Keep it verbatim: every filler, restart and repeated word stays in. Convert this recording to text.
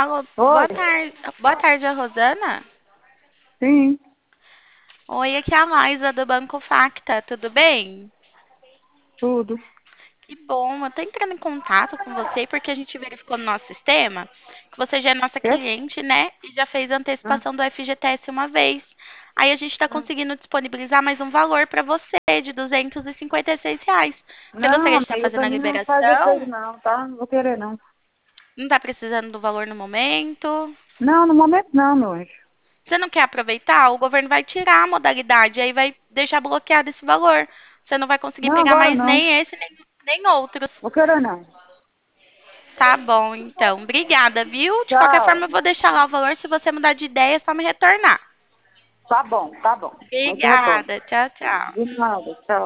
Alô, boa Oi, tarde. Boa tarde, a Rosana. sim, Oi, aqui é a Laisa do Banco Facta, tudo bem? tudo. Que bom, eu tô entrando em contato com você porque a gente verificou no nosso sistema que você já é nossa Quê? cliente, né? E já fez a Ah, antecipação do F G T S uma vez. Aí a gente está ah. conseguindo disponibilizar mais um valor para você de duzentos e cinquenta e seis reais. Você Não, gostaria de estar amiga, fazendo pra a mim não faz efeito liberação? não, tá? Não vou querer não. Não está precisando do valor no momento? Não, no momento não, meu anjo. Você não quer aproveitar? O governo vai tirar a modalidade, aí vai deixar bloqueado esse valor. Você não vai conseguir Não, pegar agora mais não. nem esse, nem, nem outros. Vou querer não. Tá bom, então. Obrigada, viu? De qualquer forma, Tchau. eu vou deixar lá o valor. Se você mudar de ideia, é só me retornar. Tá bom, tá bom. Eu te retorno. Obrigada. Tchau, tchau. De nada, tchau.